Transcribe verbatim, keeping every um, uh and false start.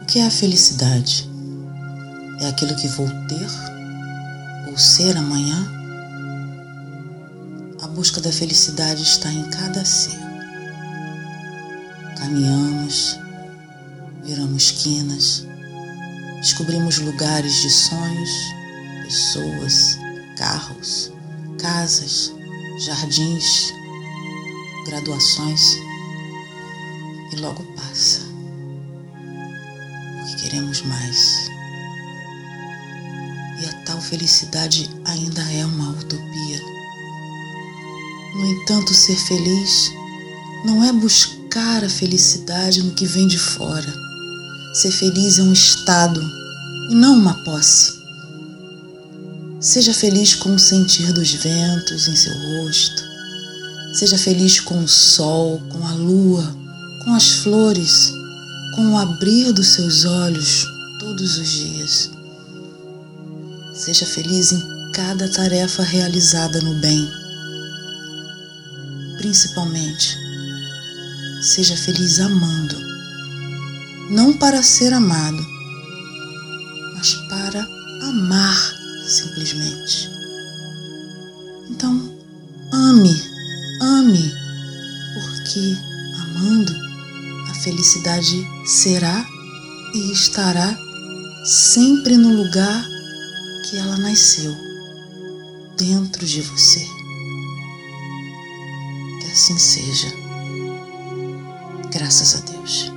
O que é a felicidade? É aquilo que vou ter ou ser amanhã? A busca da felicidade está em cada ser. Caminhamos, viramos quinas, descobrimos lugares de sonhos, pessoas, carros, casas, jardins, graduações, e logo passa, porque queremos mais. E a tal felicidade ainda é uma utopia. No entanto, ser feliz não é buscar a felicidade no que vem de fora. Ser feliz é um estado e não uma posse. Seja feliz com o sentir dos ventos em seu rosto. Seja feliz com o sol, com a lua, com as flores, com o abrir dos seus olhos todos os dias. Seja feliz em cada tarefa realizada no bem. Principalmente, seja feliz amando. Não para ser amado, mas para amar simplesmente. Então, ame, ame, porque amando, a felicidade será e estará sempre no lugar que ela nasceu, dentro de você. Que assim seja. Graças a Deus.